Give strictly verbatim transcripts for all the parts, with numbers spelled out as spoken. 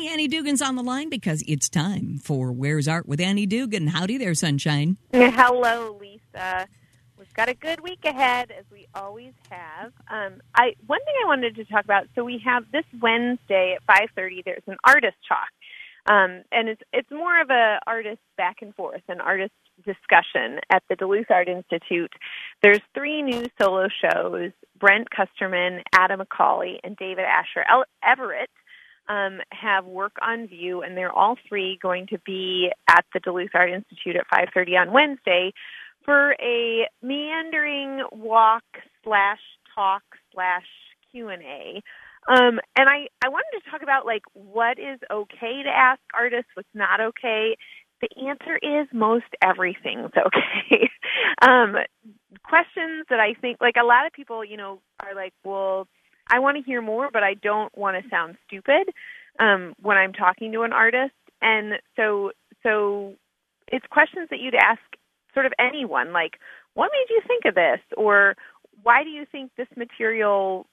Annie Dugan's on the line because it's time for Where's Art with Annie Dugan. Howdy there, sunshine. Hello, Lisa. We've got a good week ahead, as we always have. Um, I one thing I wanted to talk about, so we have this Wednesday at five thirty, there's an artist talk. Um, and it's it's more of a artist back and forth, an artist discussion at the Duluth Art Institute. There's three new solo shows. Brent Kusterman, Adam McCauley, and David Asher Everett um, have work on view, and they're all three going to be at the Duluth Art Institute at five thirty on Wednesday for a meandering walk slash talk slash Q and A. Um, and I, I wanted to talk about, like, what is okay to ask artists, what's not okay. The answer is most everything's okay. um, questions that I think, like, a lot of people, you know, are like, well, I want to hear more, but I don't want to sound stupid um, when I'm talking to an artist. And so, so it's questions that you'd ask sort of anyone, like, what made you think of this? Or why do you think this material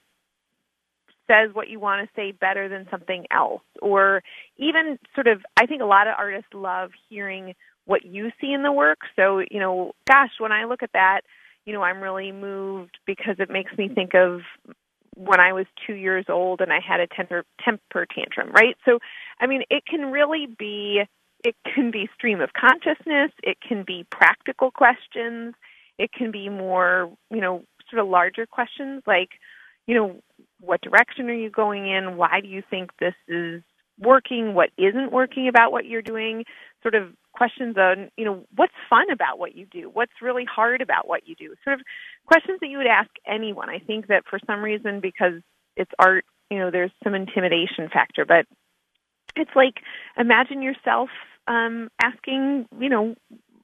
says what you want to say better than something else? Or even sort of, I think a lot of artists love hearing what you see in the work. So, you know, gosh, when I look at that, you know, I'm really moved because it makes me think of when I was two years old and I had a temper, temper tantrum, right? So, I mean, it can really be, it can be stream of consciousness. It can be practical questions. It can be more, you know, sort of larger questions like, you know, what direction are you going in? Why do you think this is working? What isn't working about what you're doing? Sort of questions on, you know, what's fun about what you do? What's really hard about what you do? Sort of questions that you would ask anyone. I think that for some reason, because it's art, you know, there's some intimidation factor, but it's like, imagine yourself um, asking, you know,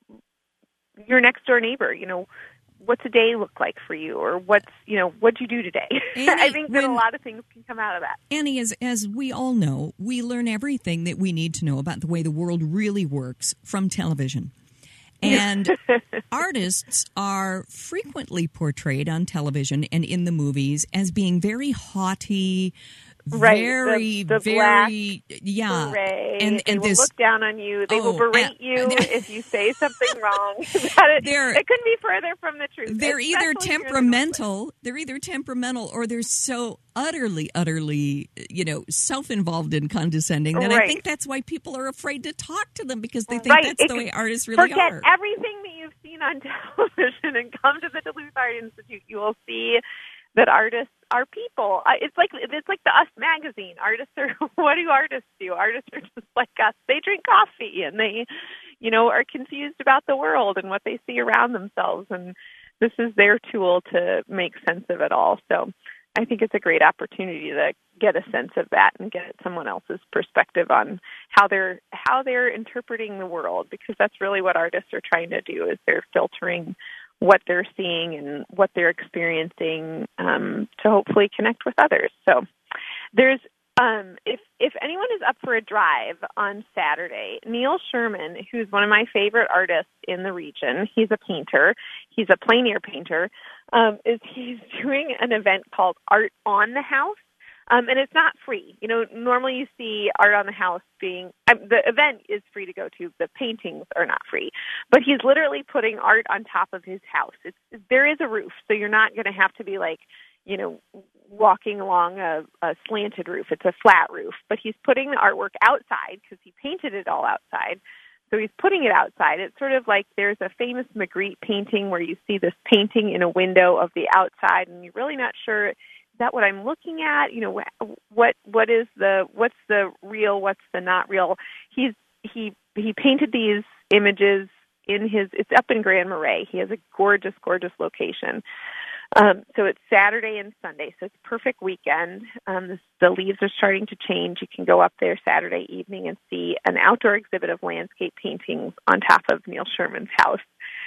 your next door neighbor, you know, what's a day look like for you, or what's, you know, what'd you do today? Annie, I think that when, a lot of things can come out of that. Annie, as, as we all know, we learn everything that we need to know about the way the world really works from television. And artists are frequently portrayed on television and in the movies as being very haughty, right. very, the, the very, black yeah. beret. And, they and will this, look down on you. They oh, will berate uh, you if you say something wrong. it, it couldn't be further from the truth. They're either Especially temperamental, they're either temperamental, or they're so utterly, utterly, you know, self-involved and condescending that right. I think that's why people are afraid to talk to them, because they think right. that's it the way artists really forget are. Forget everything that you've seen on television and come to the Duluth Art Institute. You will see that artists are people. It's like it's like the Us magazine. Artists are, what do artists do? Artists are just like us. They drink coffee and they, you know, are confused about the world and what they see around themselves. And this is their tool to make sense of it all. So I think it's a great opportunity to get a sense of that and get someone else's perspective on how they're how they're interpreting the world, because that's really what artists are trying to do, is they're filtering what they're seeing and what they're experiencing um, to hopefully connect with others. So there's, um, if if anyone is up for a drive on Saturday, Neil Sherman, who's one of my favorite artists in the region, he's a painter, he's a plein air painter, um, is he's doing an event called Art on the House. Um, and it's not free. You know, normally you see Art on the House being, um, the event is free to go to. The paintings are not free. But he's literally putting art on top of his house. It's, there is a roof, so you're not going to have to be like, you know, walking along a, a slanted roof. It's a flat roof. But he's putting the artwork outside because he painted it all outside. So he's putting it outside. It's sort of like there's a famous Magritte painting where you see this painting in a window of the outside, and you're really not sure, is that what I'm looking at? You know, what what is the what's the real, what's the not real? He's he he painted these images in his. It's up in Grand Marais. He has a gorgeous, gorgeous location. Um, so it's Saturday and Sunday, so it's a perfect weekend. Um, the, the leaves are starting to change. You can go up there Saturday evening and see an outdoor exhibit of landscape paintings on top of Neil Sherman's house.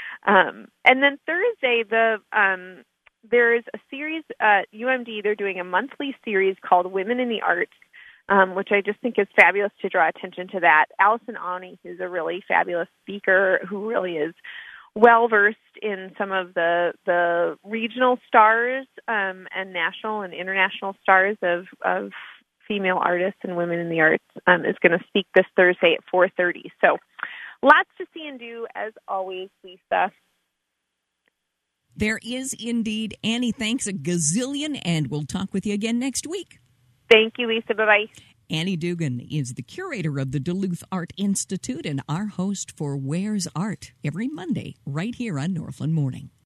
Um, and then Thursday, the um, there's a series at U M D. They're doing a monthly series called Women in the Arts, um, which I just think is fabulous to draw attention to that. Allison Awney, who's a really fabulous speaker who really is well-versed in some of the the regional stars um, and national and international stars of, of female artists and women in the arts, um, is going to speak this Thursday at four thirty. So lots to see and do, as always, Lisa. There is indeed. Annie, thanks a gazillion, and we'll talk with you again next week. Thank you, Lisa. Bye-bye. Annie Dugan is the curator of the Duluth Art Institute and our host for Where's Art every Monday right here on Northland Morning.